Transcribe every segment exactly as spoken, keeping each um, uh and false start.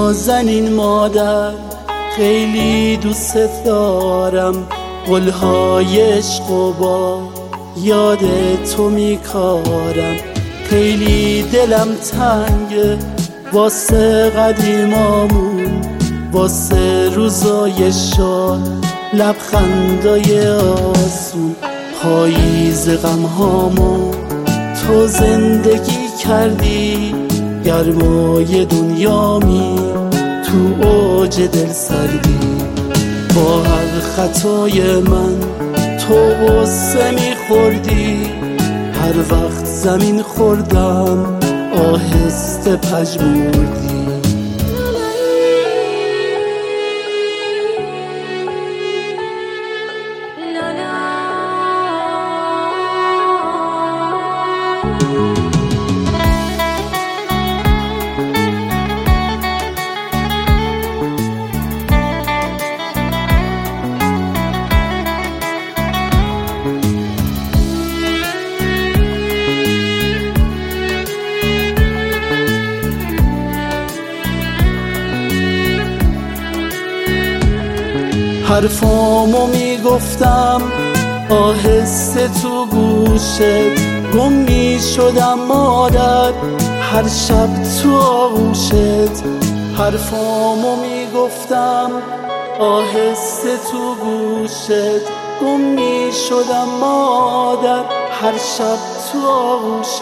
نازنین مادر، خیلی دوست دارم، قولهای عشق و با یاد تو میکارم. خیلی دلم تنگه واسه قدیمامون، واسه روزای شاد، لبخندای آسون. پاییز غمهامو تو زندگی کردی، گرمای دنیامی تو اوج دل سردی. با هر خطای من تو غصه میخوردی، هر وقت زمین خوردم آهسته پژمردی. حرفامو میگفتم آهسته تو گوشت، گم میشدم مادر هر شب تو آغوشت. حرفامو میگفتم آهسته تو گوشت، گم میشدم مادر هر شب تو آغوشت.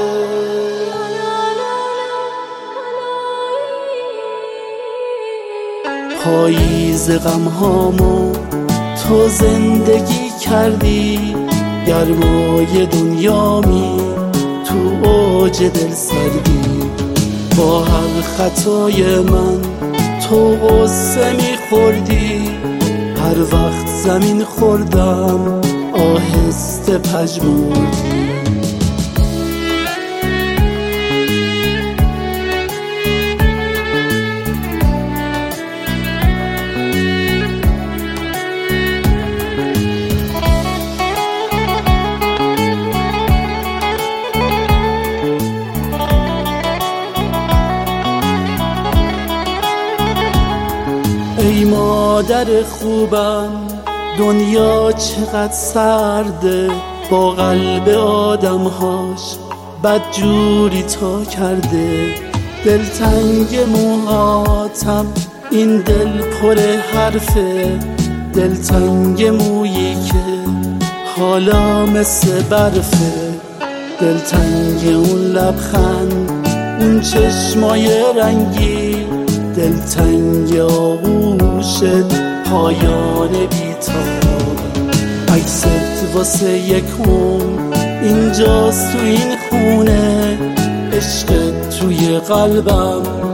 پاییز غمهامو تو زندگی کردی، گرمای دنیامی تو اوج دل سردی. با هر خطای من تو غصه میخوردی، هر وقت زمین خوردم آهسته پژمردی. ای مادر خوبم، دنیا چقدر سرده، با قلب آدمهاش بدجوری تا کرده. دلتنگ موهاتم این دل پر حرفه، دلتنگ مویی که حالا مثل برفه. دلتنگ اون لبخند، اون چشمای رنگی، دلتنگ آغوشت پایان بیتاب. عکست واسه یک عمر اینجاست تو این خونه، عشقت توی قلبم